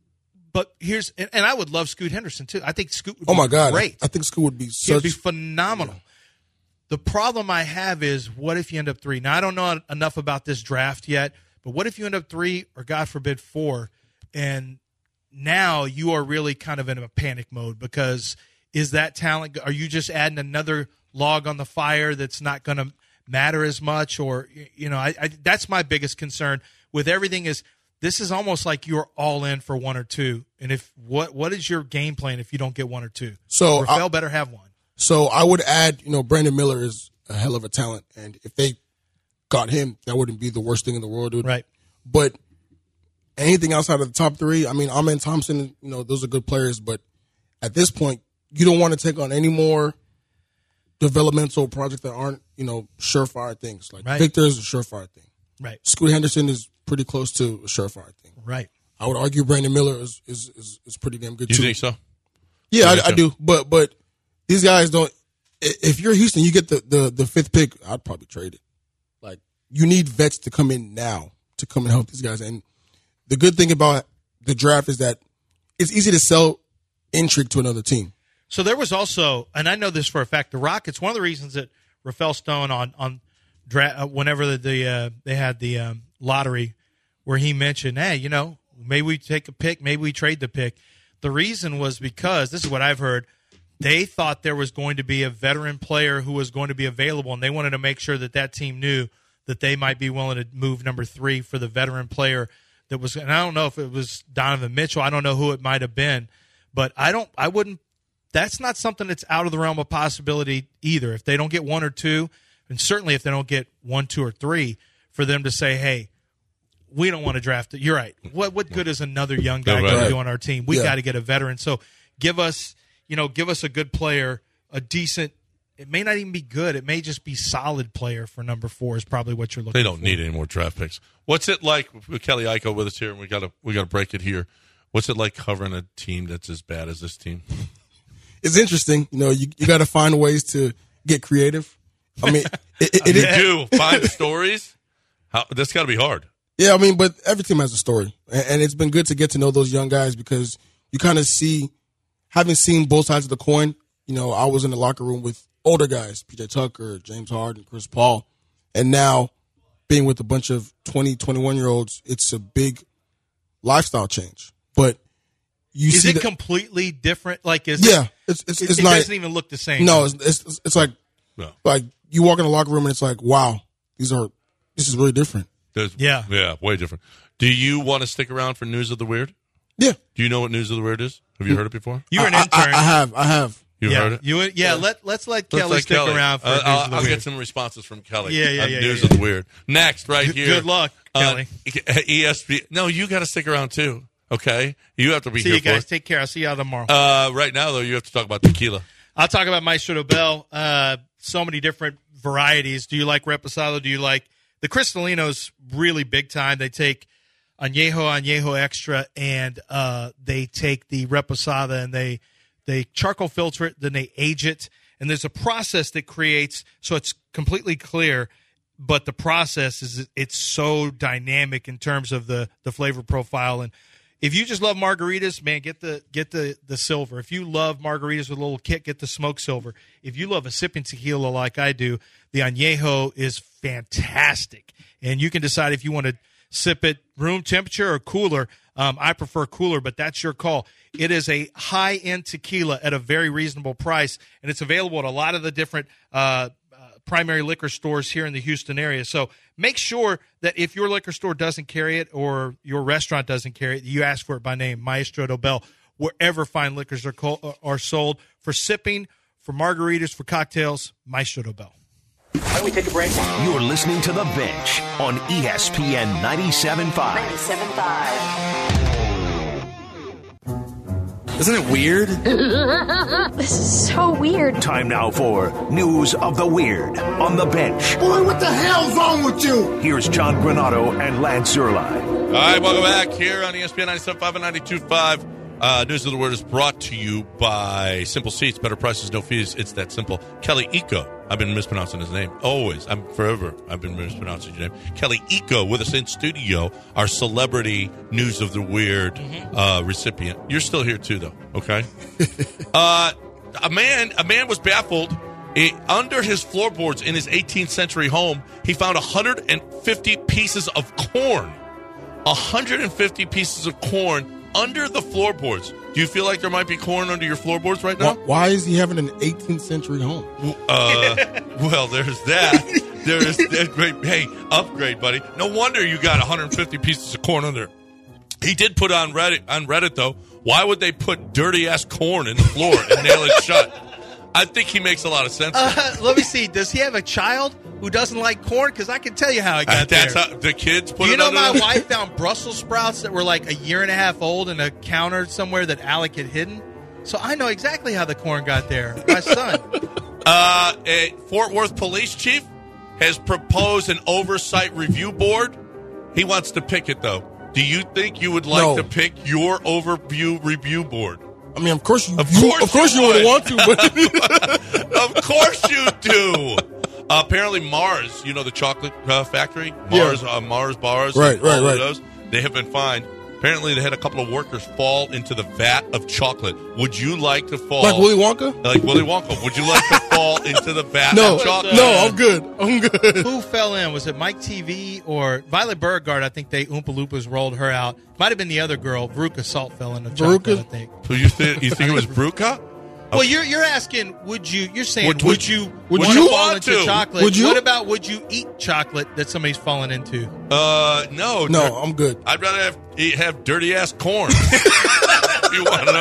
but here's and, and I would love Scoot Henderson too. I think Scoot would Oh be my God, great. I, I think Scoot would be He'd such be phenomenal. Yeah. The problem I have is, what if you end up three? Now, I don't know enough about this draft yet, but what if you end up three or, God forbid, four, and now you are really kind of in a panic mode because is that talent – are you just adding another log on the fire that's not going to matter as much? Or, you know, I, I, that's my biggest concern with everything is this is almost like you're all in for one or two. And if what what is your game plan if you don't get one or two? So Rafael I, better have one. So I would add, you know, Brandon Miller is a hell of a talent, and if they got him, that wouldn't be the worst thing in the world, dude. Right. But anything outside of the top three, I mean, Amen Thompson, you know, those are good players, but at this point, you don't want to take on any more developmental projects that aren't, you know, surefire things. Like right. Victor is a surefire thing. Right. Scoot Henderson is pretty close to a surefire thing. Right. I would argue Brandon Miller is is, is, is pretty damn good you too. You think so? Yeah, I, I so? do. But but these guys don't. If you're Houston, you get the, the, the fifth pick, I'd probably trade it. Like, you need vets to come in now to come and help these guys. And the good thing about the draft is that it's easy to sell intrigue to another team. So there was also, and I know this for a fact, the Rockets, one of the reasons that Rafael Stone on, on dra- uh, whenever the, the uh, they had the um, lottery where he mentioned, hey, you know, maybe we take a pick, maybe we trade the pick. The reason was because, this is what I've heard, they thought there was going to be a veteran player who was going to be available, and they wanted to make sure that that team knew that they might be willing to move number three for the veteran player that was. And I don't know if it was Donovan Mitchell. I don't know who it might have been, but I don't. I wouldn't. That's not something that's out of the realm of possibility either. If they don't get one or two, and certainly if they don't get one, two, or three, for them to say, "Hey, we don't want to draft it." You're right. What what good is another young guy going to do on our team? We Yeah. got to get a veteran. So give us. You know, give us a good player, a decent. It may not even be good. It may just be solid player for number four. Is probably what you're looking. They don't for. need any more draft picks. What's it like with Kelly Iko with us here? And we got to we got to break it here. What's it like covering a team that's as bad as this team? It's interesting. You know, you you got to find ways to get creative. I mean, it, it, it, You it do find stories. How that's got to be hard. Yeah, I mean, but every team has a story, and, and it's been good to get to know those young guys because you kind of see. Having seen both sides of the coin, you know, I was in the locker room with older guys, P J Tucker, James Harden, Chris Paul, and now being with a bunch of twenty, twenty-one-year-olds, it's a big lifestyle change. But you is see it that, completely different? Like, is yeah, it, it's it's, it, it's it not. doesn't even look the same. No, it's it's, it's like No. like you walk in the locker room and it's like, wow, these are this is really different. There's, Yeah. yeah, way different. Do you want to stick around for News of the Weird? Yeah, Do you know what News of the Weird is? Have you heard it before? You were an I, intern. I, I have, I have. You yeah, heard it? You yeah. Let let's let Let's Kelly let stick Kelly. around for. Uh, News I'll, of the I'll Weird. get some responses from Kelly. Yeah, yeah, on yeah, News yeah. of the Weird. Next, right here. Good luck, Kelly. Uh, E S P N. No, you got to stick around too. Okay, you have to be See here you guys. for Take care. I'll see y'all tomorrow. it. Uh, right now, though, you have to talk about tequila. I'll talk about Maestro Dobel. Uh, so many different varieties. Do you like Reposado? Do you like the Cristalinos? Really big time. They take Añejo, Añejo Extra, and uh, they take the Reposada and they they charcoal filter it, then they age it, and there's a process that creates so it's completely clear. But the process is it's so dynamic in terms of the the flavor profile. And if you just love margaritas, man, get the get the the silver. If you love margaritas with a little kick, get the smoked silver. If you love a sipping tequila like I do, the Añejo is fantastic. And you can decide if you want to sip it room temperature or cooler. Um, I prefer cooler, but that's your call. It is a high-end tequila at a very reasonable price, and it's available at a lot of the different uh, uh, primary liquor stores here in the Houston area. So make sure that if your liquor store doesn't carry it or your restaurant doesn't carry it, you ask for it by name, Maestro Dobel, wherever fine liquors are, co- are sold. For sipping, for margaritas, for cocktails, Maestro Dobel. Why don't we take a break? You're listening to The Bench on E S P N ninety-seven point five. ninety-seven point five. Isn't it weird? This is so weird. Time now for News of the Weird on The Bench. Boy, what the hell's wrong with you? Here's John Granato and Lance Zierlein. All right, welcome back here on E S P N ninety-seven point five and ninety-two point five. Uh, News of the Word is brought to you by Simple Seats. Better prices, no fees. It's that simple. Kelly Eco. I've been mispronouncing his name. Always. I'm forever. I've been mispronouncing your name. Kelly Eco with us in studio, our celebrity News of the Weird mm-hmm. uh, recipient. You're still here too, though. Okay. uh, a man, a man was baffled. It, under his floorboards in his eighteenth century home, he found one hundred fifty pieces of corn. one hundred fifty pieces of corn under the floorboards. Do you feel like there might be corn under your floorboards right now? Why, why is he having an eighteenth century home? Uh, well, there's that. There is that great. Hey, upgrade, buddy. No wonder you got one hundred fifty pieces of corn under. He did put on Reddit. On Reddit, though, why would they put dirty ass corn in the floor and nail it shut? I think he makes a lot of sense. Uh, let me see. Does he have a child who doesn't like corn? Because I can tell you how it got uh, that's there. How the kids put Do you it know under my them? wife found Brussels sprouts that were like a year and a half old in a counter somewhere that Alec had hidden? So I know exactly how the corn got there. My son. uh, a Fort Worth police chief has proposed an oversight review board. He wants to pick it, though. Do you think you would like No. to pick your overview review board? I mean, of course you. Of you, course of course you you, would. would want to. But Of course you do. Uh, apparently, Mars, you know the chocolate uh, factory, Mars, Yeah. uh, Mars bars, Right, right, all of right. those, they have been fined. Apparently, they had a couple of workers fall into the vat of chocolate. Would you like to fall like Willy Wonka? Like Willy Wonka? Would you like to fall into the vat No, of chocolate? no, I'm good. I'm good. Who fell in? Was it Mike T V or Violet Beauregard? I think they Oompa Loompas rolled her out. Might have been the other girl. Veruca Salt fell in the chocolate, Veruca? I think. Who you think? You think it was Bruca? Well, you're you're asking, would you? You're saying, Would- would, would- you? would wanna you fall want into to? chocolate? Would you? What about would you eat chocolate that somebody's fallen into? Uh, no, No, I'm good. I'd rather have eat, have dirty ass corn. If you want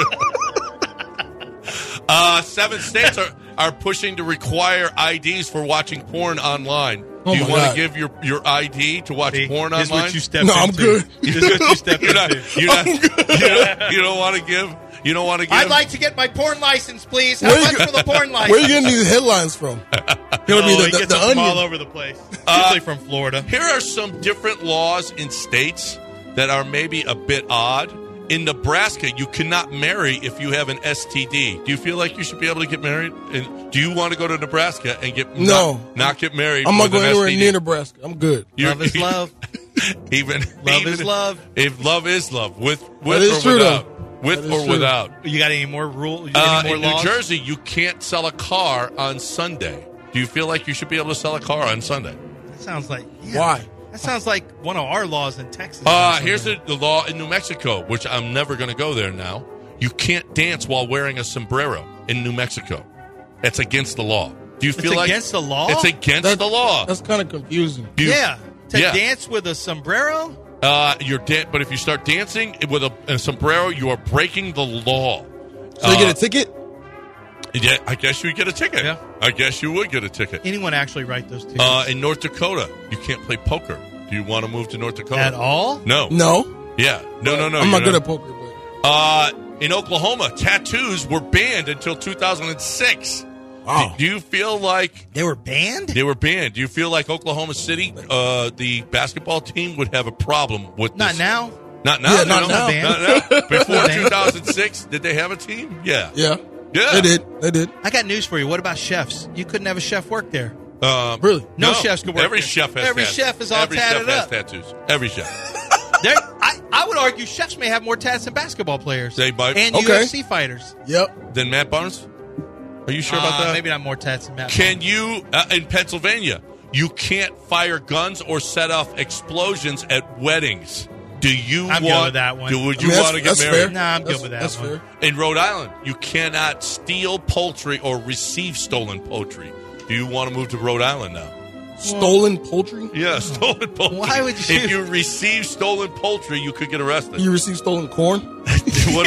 to know. Uh, seven states are, are pushing to require I Ds for watching porn online. Oh Do you my want to God. give your, your I D to watch See, porn here's online? what you stepped No, I'm into. good. Here's what you stepped You're not, into. you're not, you don't, you don't want to give. You don't want to give. I'd like to get my porn license, please. How Where you much go- for the porn license? Where are you getting these headlines from? It'll Oh, be the, he the, gets the them from all onion. over the place. Uh, Usually from Florida. Here are some different laws in states that are maybe a bit odd. In Nebraska, you cannot marry if you have an S T D. Do you feel like you should be able to get married? And do you want to go to Nebraska and get No. not, not get married? I'm not with an going anywhere S T D? near Nebraska. I'm good. You're- Love is love. even Love even is love. If love is love, with with is or true, without, though. with That or is true. without. You got any more rules? Uh, Any more in laws? New Jersey, you can't sell a car on Sunday. Do you feel like you should be able to sell a car on Sunday? That sounds like yeah. Why? That sounds like one of our laws in Texas. Uh, here's the, the law in New Mexico, which I'm never going to go there now. You can't dance while wearing a sombrero in New Mexico. It's against the law. Do you It's feel like against the law? It's against That- the law. That's kind of confusing. Do you- yeah. To yeah. dance with a sombrero? Uh, you're dan- but if you start dancing with a, a sombrero, you are breaking the law. So you Uh, get a ticket? Yeah, I guess you would get a ticket. Yeah. I guess you would get a ticket. Anyone actually write those tickets? Uh, in North Dakota, you can't play poker. Do you want to move to North Dakota? At all? No. No. Yeah. No, no, no. I'm not you're good at poker, but Uh, in Oklahoma, tattoos were banned until two thousand six. wow. Do you feel like They were banned? they were banned? Do you feel like Oklahoma City, uh, the basketball team, would have a problem with Not this? now. Not now. Yeah, you not know? now. Not now. Before Banned. two thousand six, did they have a team? Yeah. Yeah. Yeah. They did. They did. I got news for you. What about chefs? You couldn't have a chef work there. Um, Really? No chefs could work Every there. chef has Every tattoos. chef is all Every tatted chef has up. tattoos. Every chef. There, I, I would argue chefs may have more tats than basketball players. They might. And Okay. U F C fighters. Yep. Then Matt Barnes? Are you sure about Uh, that? Maybe not more tats than Matt. Can you, uh, in Pennsylvania, you can't fire guns or set off explosions at weddings. Do you I'm good want with that one. Do, would I you mean, want to that's- get that's married? fair. Nah, I'm good That's- with that That's one. fair. In Rhode Island, you cannot steal poultry or receive stolen poultry. Do you want to move to Rhode Island now? Stolen poultry? Yeah, stolen poultry. Why would you- If you receive stolen poultry, you could get arrested. You receive stolen corn? What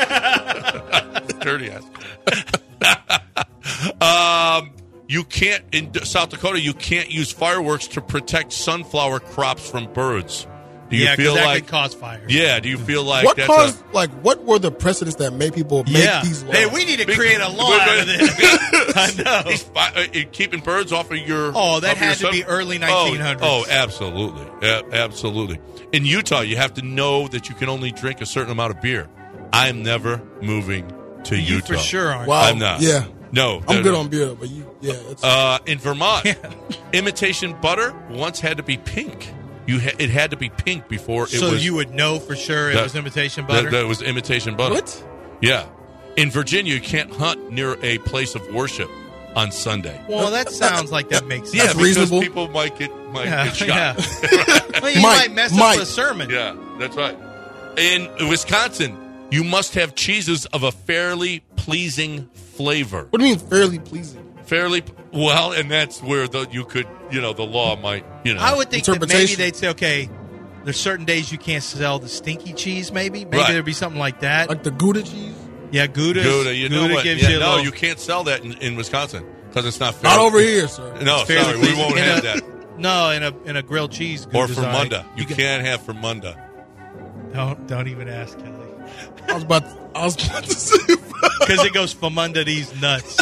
about dirty ass? um, you can't in South Dakota. You can't use fireworks to protect sunflower crops from birds. Do you yeah, feel that like? could cause fires. Yeah. Do you feel like what that's caused, a, like, what were the precedents that made people make Yeah. these laws? Hey, we need to Big- create a law Wait, out wait. of this. I know. He's fi- uh, uh, keeping birds off of your. Oh, that off your had to sun- be early Oh, nineteen hundreds. Oh, absolutely, A- absolutely. In Utah, you have to know that you can only drink a certain amount of beer I'm never moving to You Utah. for sure aren't. Wow. I'm not. Yeah. No. I'm no, good no. on beer, but you, yeah. It's, Uh, in Vermont, imitation butter once had to be pink. You ha- It had to be pink before it So was. you would know for sure it that- was imitation that, butter? that was imitation butter. what? Yeah. In Virginia, you can't hunt near a place of worship on Sunday. well, that sounds like that makes sense. Yeah, That's because reasonable. people might get might Yeah, get shot. yeah. Well, you Mike, might mess Mike. up a sermon. Yeah, that's right. In Wisconsin, you must have cheeses of a fairly pleasing flavor. What do you mean fairly pleasing? Fairly well, and that's where the you could you know the law might you know. I would think that maybe Interpretation. they'd say, okay, there's certain days you can't sell the stinky cheese. Maybe, maybe Right. there'd be something like that. Like the Gouda cheese? yeah, Gouda. Gouda, you know what? gives Yeah, you a no, little, you can't sell that in, in Wisconsin because it's not fair. Not over here, sir. No, it's fairly sorry, we pleasing. won't In have a- that. No, in a in a grilled cheese. Or Gouda's for all right. Munda, you can- can't have for Munda. Don't don't even ask Kelly I was about to, I was about to say. because it goes Famunda these nuts.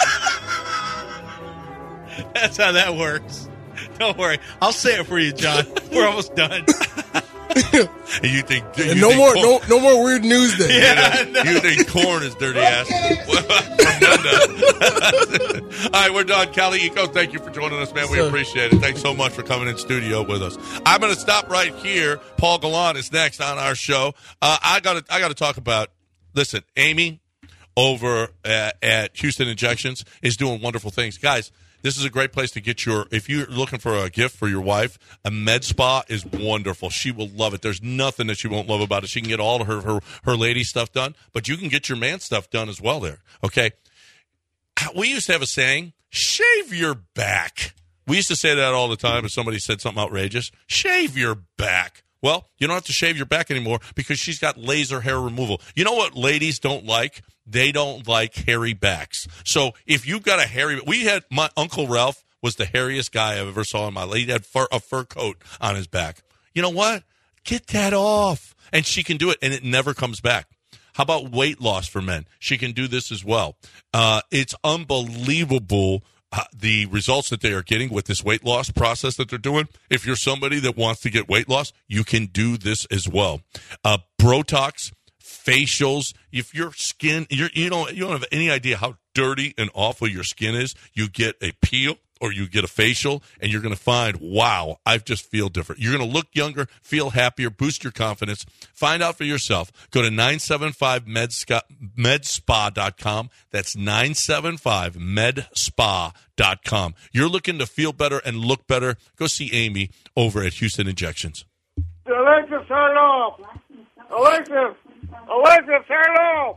That's how that works. Don't worry, I'll say it for you, John. We're almost done. And you think you And no think more, corn, no, no more weird news then. Yeah, I know. you think corn is dirty ass for Munda. All right, we're done. Cali Eco, thank you for joining us, man. We Sir. appreciate it. Thanks so much for coming in studio with us. I'm going to stop right here. Paul Gallant is next on our show. Uh, I got to I got to talk about. Listen, Amy over at, at Houston Injections is doing wonderful things, guys. This is a great place to get your, if you're looking for a gift for your wife, a med spa is wonderful. She will love it. There's nothing that she won't love about it. She can get all of her, her, her lady stuff done, but you can get your man stuff done as well there, okay? We used to have a saying, shave your back. We used to say that all the time if somebody said something outrageous. Shave your back. Well, you don't have to shave your back anymore because she's got laser hair removal. You know what ladies don't like? They don't like hairy backs. So if you've got a hairy, we had my Uncle Ralph was the hairiest guy I ever saw in my life. He had fur, a fur coat on his back. You know what? Get that off. And she can do it, and it never comes back. How about weight loss for men? She can do this as well. Uh, it's unbelievable. Uh, the results that they are getting with this weight loss process that they're doing. If you're somebody that wants to get weight loss, you can do this as well. Uh, Botox, facials. If your skin, you're, you don't, you don't have any idea how dirty and awful your skin is. You get a peel or you get a facial, and you're going to find, wow, I just feel different. You're going to look younger, feel happier, boost your confidence. Find out for yourself. Go to nine seven five med spa dot com. That's nine seven five med spa dot com. You're looking to feel better and look better. Go see Amy over at Houston Injections. Alexis, turn off. Alexis, Alexis, turn off.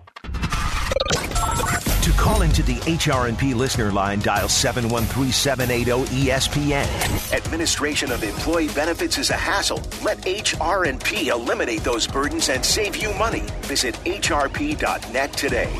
To call into the H R and P listener line, dial seven one three, seven eight zero, E S P N. Administration of employee benefits is a hassle. Let H R and P eliminate those burdens and save you money. Visit H R P dot net today.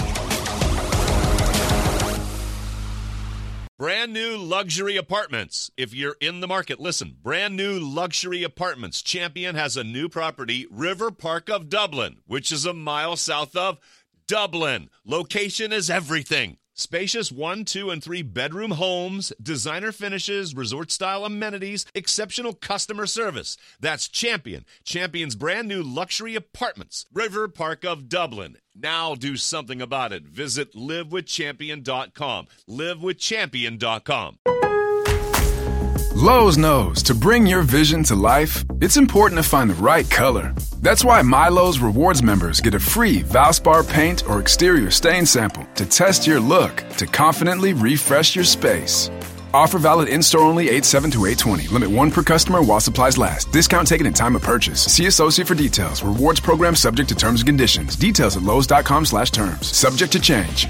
Brand new luxury apartments. If you're in the market, listen. Brand new luxury apartments. Champion has a new property, River Park of Dublin, which is a mile south of Dublin. Location is everything. Spacious one, two, and three bedroom homes, designer finishes, resort-style amenities, exceptional customer service. That's Champion. Champion's brand new luxury apartments, River Park of Dublin. Now do something about it. Visit live with champion dot com. live with champion dot com. Lowe's knows to bring your vision to life, it's important to find the right color. That's why MyLowe's Rewards members get a free Valspar paint or exterior stain sample to test your look to confidently refresh your space. Offer valid in-store only eight seven to eight twenty. Limit one per customer while supplies last. Discount taken in time of purchase. See associate for details. Rewards program subject to terms and conditions. Details at lowes dot com slash terms. Subject to change.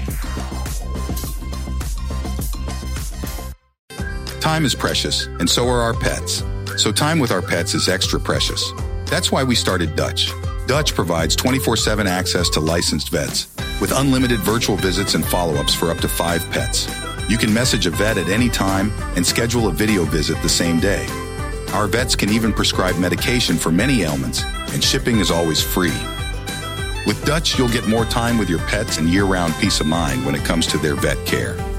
Time is precious, and so are our pets. So time with our pets is extra precious. That's why we started Dutch. Dutch provides twenty-four seven access to licensed vets with unlimited virtual visits and follow-ups for up to five pets. You can message a vet at any time and schedule a video visit the same day. Our vets can even prescribe medication for many ailments, and shipping is always free. With Dutch, you'll get more time with your pets and year-round peace of mind when it comes to their vet care.